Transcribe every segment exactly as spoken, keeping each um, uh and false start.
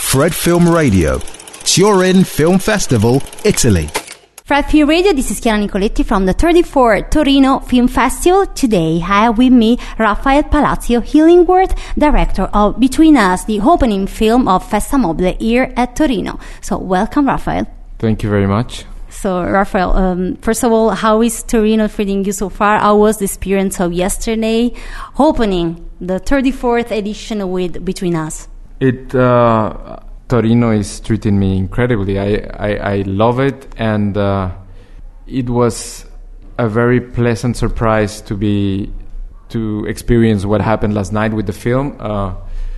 Fred Film Radio, Turin Film Festival, Italy. Fred Film Radio, this is Chiara Nicoletti from the thirty-fourth Torino Film Festival. Today I have with me Raphael Palazzo Illingworth, director of Between Us, the opening film of Festa Mobile here at Torino. So welcome, Raphael. Thank you very much. So, Raphael, um, first of all, how is Torino treating you so far? How was the experience of yesterday opening the thirty-fourth edition with Between Us? It uh, Torino is treating me incredibly. I, I, I love it, and uh, it was a very pleasant surprise to be to experience what happened last night with the film. Uh,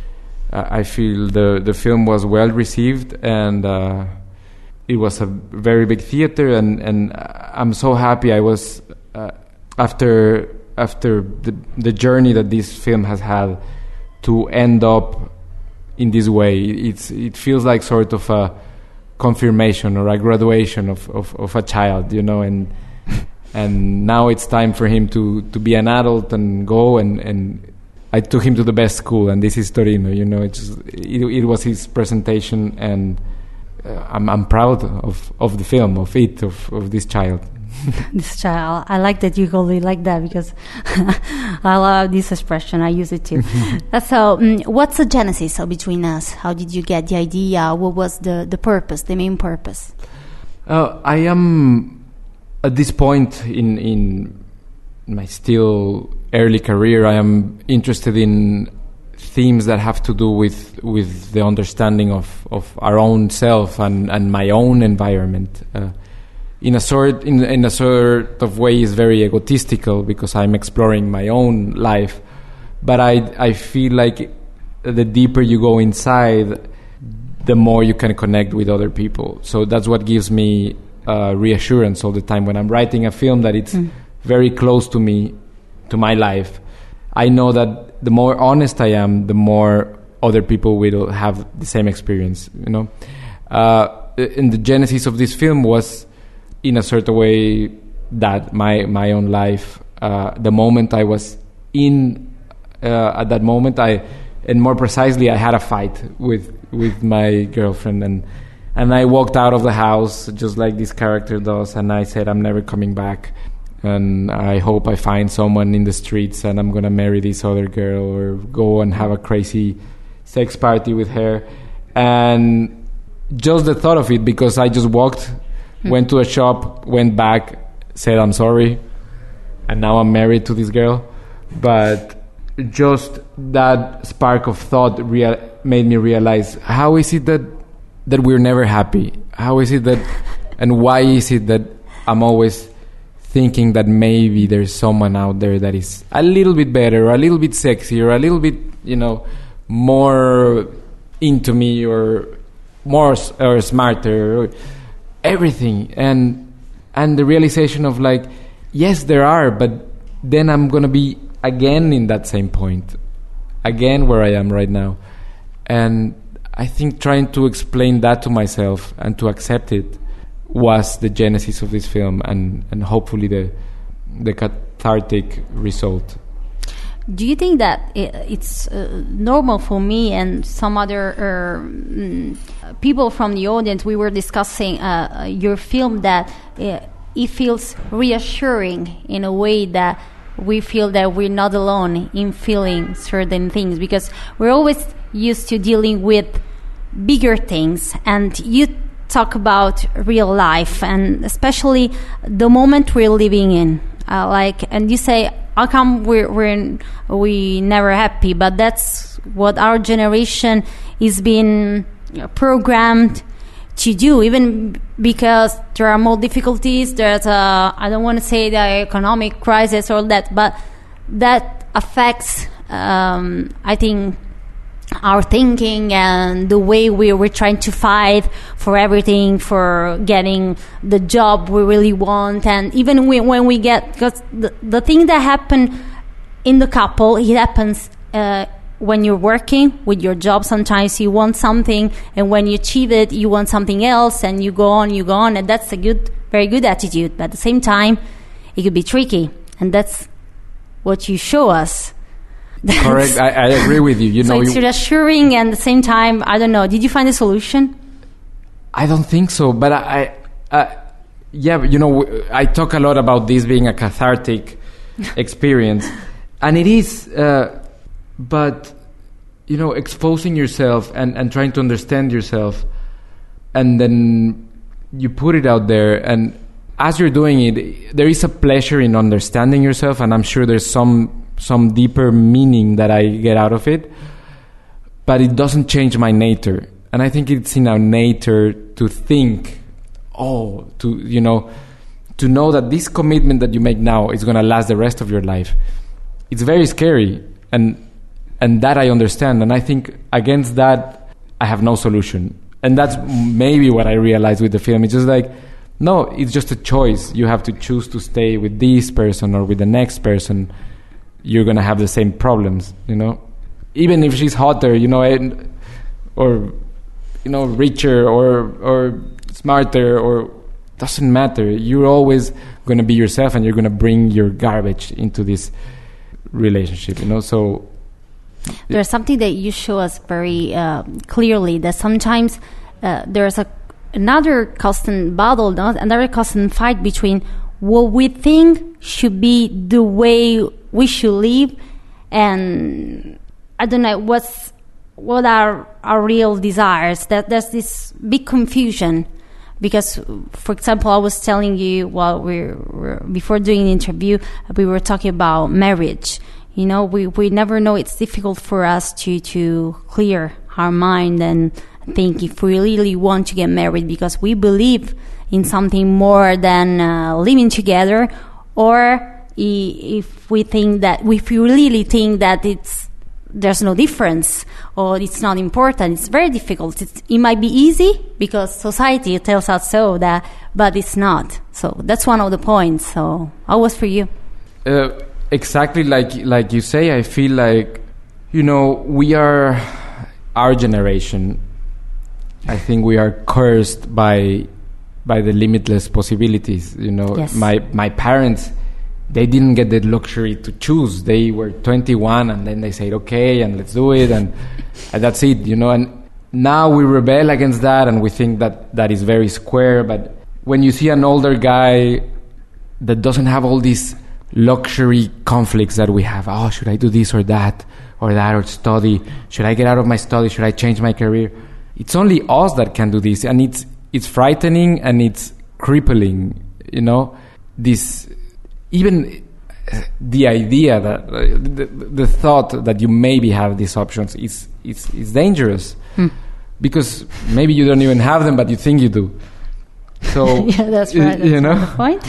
I feel the, the film was well received, and uh, it was a very big theater, and, and I'm so happy. I was uh, after after the the journey that this film has had to end up in this way. It's it feels like sort of a confirmation or a graduation of, of, of a child, you know, and and now it's time for him to, to be an adult and go, and, and I took him to the best school, and this is Torino, you know. It's it, it was his presentation, and uh, I'm I'm proud of, of the film, of it, of, of this child. This child, I like that you call it like that, because I love this expression. I use it too. So, um, what's the genesis of Between Us? How did you get the idea? What was the, the purpose, the main purpose? Uh, I am at this point in in my still early career. I am interested in themes that have to do with with the understanding of, of our own self and, and my own environment. Uh, in a sort in in a sort of way is very egotistical, because I'm exploring my own life, but I I feel like the deeper you go inside, the more you can connect with other people. So that's what gives me uh, reassurance all the time when I'm writing a film, that it's mm. very close to me, to my life. I know that the more honest I am, the more other people will have the same experience, you know. Uh, and the genesis of this film was, in a certain way, that my my own life, uh, the moment I was in, uh, at that moment, I, and more precisely, I had a fight with with my girlfriend, and and I walked out of the house just like this character does, and I said, I'm never coming back, and I hope I find someone in the streets, and I'm gonna marry this other girl or go and have a crazy sex party with her. And just the thought of it, because I just walked, went to a shop, went back, said I'm sorry, and now I'm married to this girl. But just that spark of thought real, made me realize, how is it that that we're never happy? How is it that, and why is it that I'm always thinking that maybe there's someone out there that is a little bit better, or a little bit sexier, or a little bit, you know, more into me, or more or smarter, or everything, and and the realization of like, yes, there are, but then I'm gonna be again in that same point, again where I am right now. And I think trying to explain that to myself and to accept it was the genesis of this film, and, and hopefully the the cathartic result. Do you think that it's uh, normal for me and some other uh, mm, people from the audience? We were discussing uh, your film, that uh, it feels reassuring in a way that we feel that we're not alone in feeling certain things, because we're always used to dealing with bigger things, and you talk about real life, and especially the moment we're living in. Uh, like, and you say, how come we're, we're in, we never happy? But that's what our generation is being programmed to do, even because there are more difficulties. There's a, I don't want to say the economic crisis or that, but that affects, um, I think, our thinking and the way we we're trying to fight for everything, for getting the job we really want. And even we, when we get, because the, the thing that happen in the couple, it happens uh, when you're working with your job. Sometimes you want something, and when you achieve it, you want something else, and you go on, you go on, and that's a good, very good attitude. But at the same time, it could be tricky, and that's what you show us. Correct. I, I agree with you. You so know, it's you, reassuring, and at the same time, I don't know. Did you find a solution? I don't think so, but I, I, I yeah, you know, I talk a lot about this being a cathartic experience, and it is, uh, but you know, exposing yourself and, and trying to understand yourself, and then you put it out there, and as you're doing it, there is a pleasure in understanding yourself, and I'm sure there's some some deeper meaning that I get out of it, but it doesn't change my nature. And I think it's in our nature to think, oh, to, you know, to know that this commitment that you make now is going to last the rest of your life. It's very scary, and and that I understand. And I think against that, I have no solution. And that's maybe what I realized with the film. It's just like, no, it's just a choice. You have to choose to stay with this person or with the next person. You're going to have the same problems, you know? Even if she's hotter, you know, and, or, you know, richer or or smarter, or doesn't matter. You're always going to be yourself, and you're going to bring your garbage into this relationship, you know? So there's something that you show us very uh, clearly, that sometimes uh, there's a another constant battle, no? another constant fight between what we think should be the way we should live, and I don't know what's what are our real desires. That there's this big confusion, because, for example, I was telling you while we were before doing the interview, we were talking about marriage. You know, we, we never know. It's difficult for us to, to clear our mind and think if we really want to get married, because we believe in something more than uh, living together, or if we think that, if we really think that it's there's no difference or it's not important, it's very difficult. It's, it might be easy because society tells us so, that, but it's not. So that's one of the points. So how was for you? Uh, exactly like like you say, I feel like, you know, we are, our generation, I think we are cursed by by the limitless possibilities. You know, yes. my my parents, they didn't get the luxury to choose. They were twenty-one, and then they said, okay, and let's do it, and, and that's it, you know. And now we rebel against that, and we think that that is very square. But when you see an older guy that doesn't have all these luxury conflicts that we have, oh, should I do this or that, or that, or study? Should I get out of my study? Should I change my career? It's only us that can do this, and it's it's frightening and it's crippling, you know. This, even the idea that uh, the, the thought that you maybe have these options is is is dangerous, hmm. because maybe you don't even have them, but you think you do. So yeah, that's right. That's you know, the point.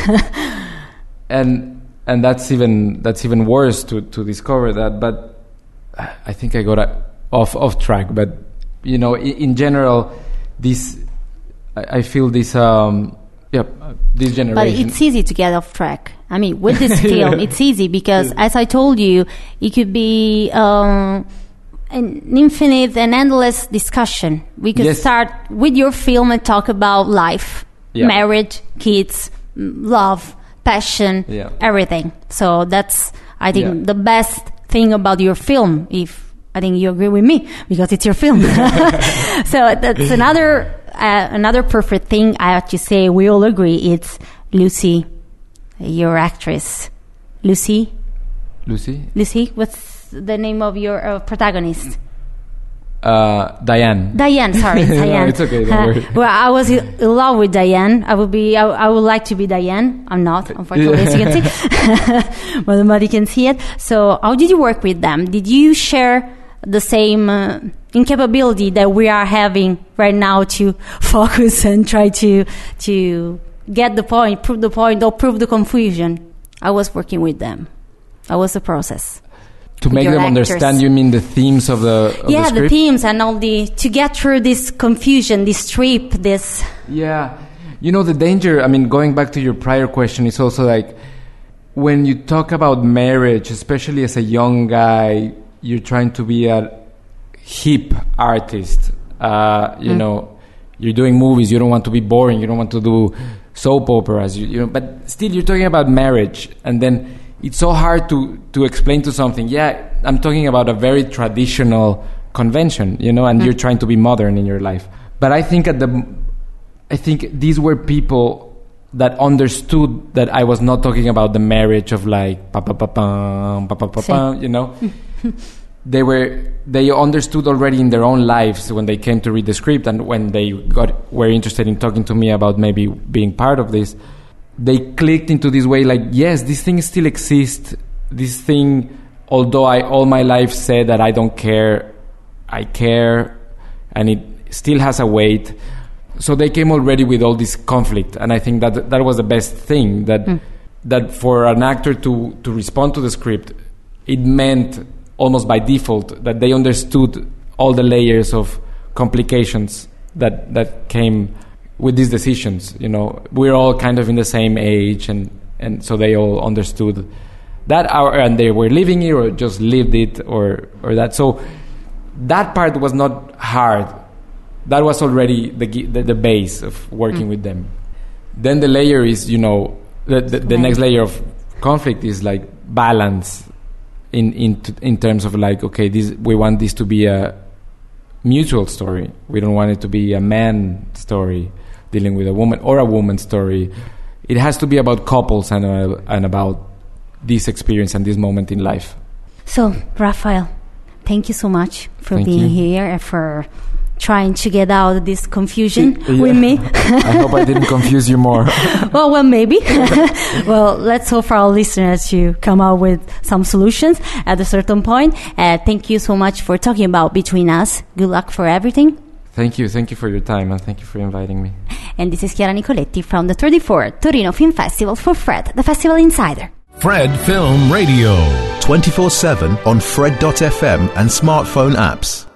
and and that's even that's even worse to to discover that. But I think I got a, off off track. But you know, in, in general, this I, I feel this um yeah this generation. But it's easy to get off track. I mean, with this film, it's easy because, as I told you, it could be um, an infinite and endless discussion. We could yes. start with your film and talk about life, yeah. marriage, kids, love, passion, yeah. everything. So that's, I think, yeah. the best thing about your film, if I think you agree with me, because it's your film. So that's another uh, another perfect thing I have to say. We all agree. It's Lucy, your actress. Lucy? Lucy? Lucy, what's the name of your uh, protagonist? Uh, Diane. Diane, sorry, Diane. No, it's okay, don't worry. Uh, well, I was in love with Diane. I would be. I, I would like to be Diane. I'm not, unfortunately, as you can see. But nobody can see it. So, how did you work with them? Did you share the same uh, incapability that we are having right now to focus and try to to get the point, prove the point, or prove the confusion? I was working with them. That was the process. To make them actors. Understand, you mean the themes of the of yeah, the, the themes and all the to get through this confusion, this trip, this. Yeah, you know the danger. I mean, going back to your prior question, it's also like when you talk about marriage, especially as a young guy, you're trying to be a hip artist. Uh, you mm. know, you're doing movies. You don't want to be boring. You don't want to do soap operas. You, you know, but still, you're talking about marriage, and then it's so hard to, to explain to something. Yeah, I'm talking about a very traditional convention, you know, and mm. you're trying to be modern in your life. But I think at the, I think these were people that understood that I was not talking about the marriage of like pa pa pa pa pa pa pa pa, you know. They were they understood already in their own lives when they came to read the script, and when they got were interested in talking to me about maybe being part of this, they clicked into this way like, yes, this thing still exists. This thing, although I all my life said that I don't care, I care, and it still has a weight. So they came already with all this conflict, and I think that that was the best thing, that mm. that for an actor to, to respond to the script, it meant almost by default that they understood all the layers of complications that that came with these decisions. You know, we're all kind of in the same age, and, and so they all understood that, our, and they were living it or just lived it or or that. So that part was not hard. That was already the the, the base of working mm. with them. Then the layer is, you know, the the, the next layer of conflict is like balance in in in terms of like, okay, this we want this to be a mutual story. We don't want it to be a man story dealing with a woman or a woman story. It has to be about couples and uh, and about this experience and this moment in life. So, Rafael, thank you so much for thank being you. here and for trying to get out of this confusion yeah. with me. I hope I didn't confuse you more. well, well, maybe. Well, let's hope for our listeners to come out with some solutions at a certain point. Uh, thank you so much for talking about Between Us. Good luck for everything. Thank you. Thank you for your time, and thank you for inviting me. And this is Chiara Nicoletti from the thirty-fourth Torino Film Festival for Fred, the Festival Insider. Fred Film Radio. twenty-four seven on Fred dot f m and smartphone apps.